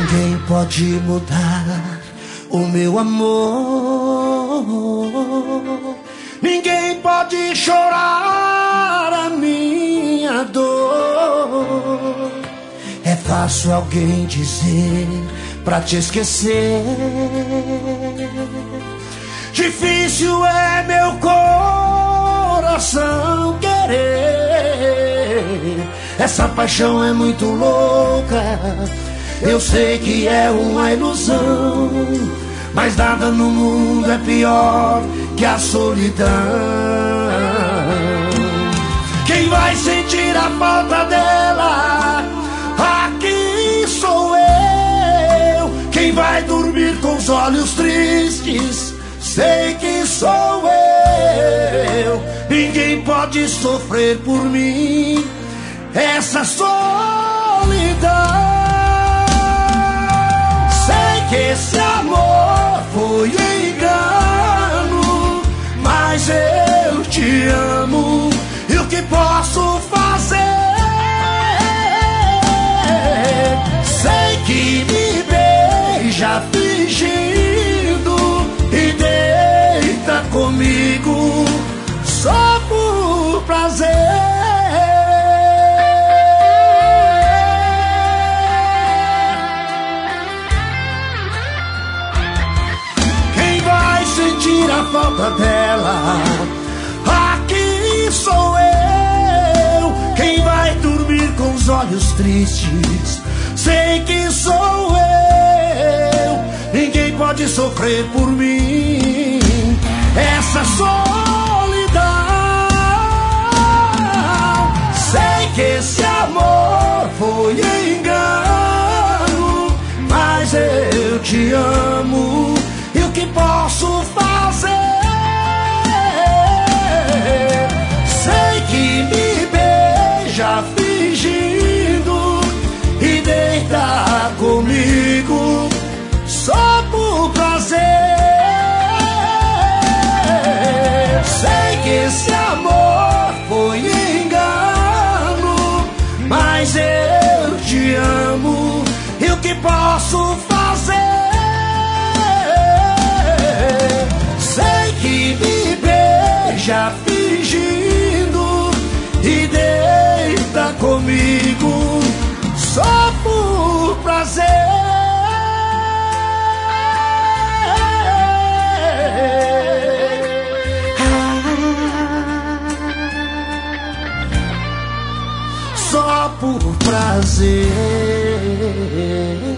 Ninguém pode mudar o meu amor. Ninguém pode chorar a minha dor. É fácil alguém dizer pra te esquecer. Difícil é meu coração querer. Essa paixão é muito louca. Eu sei que é uma ilusão, mas nada no mundo é pior que a solidão. Quem vai sentir a falta dela? Aqui sou eu. Quem vai dormir com os olhos tristes? Sei que sou eu. Ninguém pode sofrer por mim essa solidão. Sei que esse amor foi engano, mas eu te amo. E o que posso fazer? Sei que me beija fingindo e deita comigo só por prazer. Sentir a falta dela, aqui sou eu. Quem vai dormir com os olhos tristes? Sei que sou eu. Ninguém pode sofrer por mim essa solidão. Sei que esse amor foi engano, mas eu te amo. E o que posso fazer? Sei que me beija fingindo e deita comigo só por prazer. Sei que esse amor foi engano, mas eu te amo. E o que posso fazer? Sei que me beija fingindo e deita comigo só por prazer. Só por prazer.